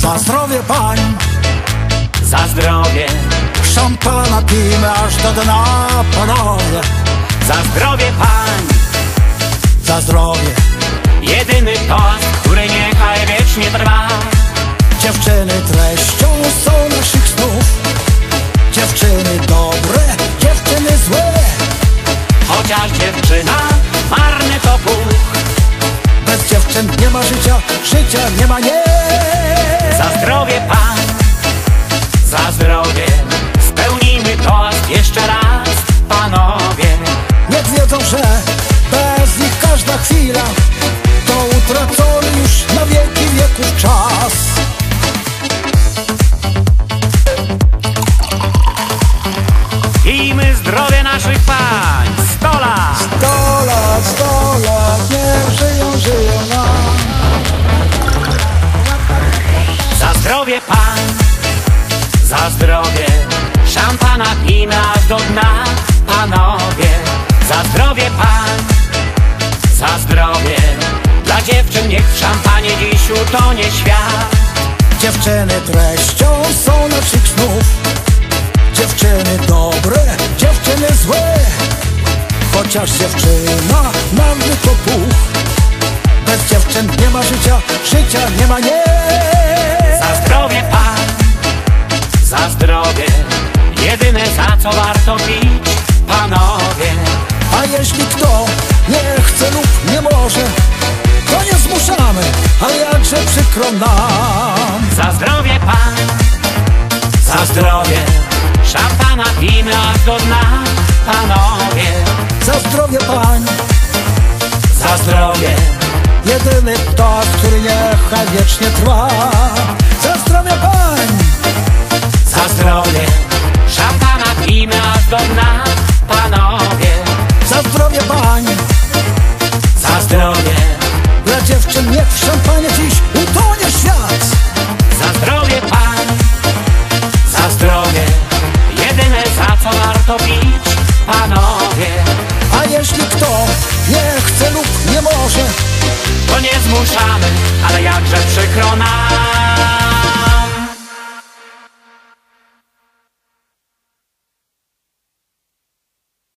Za zdrowie pań, za zdrowie, szampana pijmy aż do dna, panowie. za zdrowie pań, Za zdrowie, jedyny toast, który niechaj wiecznie trwa. dziewczyny treścią są naszych snów. Dziewczyny dobre, dziewczyny złe. Chociaż dziewczyna marny to puch. Bez dziewczyn nie ma życia, życia nie ma nie. Za zdrowie pań, za zdrowie, spełnijmy toast jeszcze raz, panowie. Niech wiedzą, że bez nich każda chwila to utracony już na wieki wieków czas. Pijmy zdrowie naszych pań, 100 lat! 100 lat, niech żyją, żyją nam. Za zdrowie pań, za zdrowie, szampana pijmy aż do dna, panowie. Za zdrowie pań, za zdrowie, dla dziewczyn niech w szampanie dziś utonie świat. Dziewczyny treścią są naszych snów. Dziewczyny dobre, dziewczyny złe. Chociaż dziewczyna marny to puch. Bez dziewczyn nie ma życia, życia nie ma nie. Za zdrowie pań, za zdrowie, jedyne za co warto pić, panowie. A jeśli kto nie chce lub nie może, to nie zmuszamy, ale jakże przykro nam. Za zdrowie pań, za zdrowie, szampana pijmy aż do dna, panowie. Za zdrowie pań, Za zdrowie, jedyny toast, który niechaj wiecznie trwa. Za zdrowie pań, za zdrowie, szampana pijmy aż do dna, panowie. za zdrowie pań. Za zdrowie, Dla dziewczyn niech w szampanie dziś utonie świat. za zdrowie pań, za zdrowie, jedyne za co warto pić, panowie. A jeśli kto nie chce lub nie może, To nie zmuszamy, ale jakże przykro nam.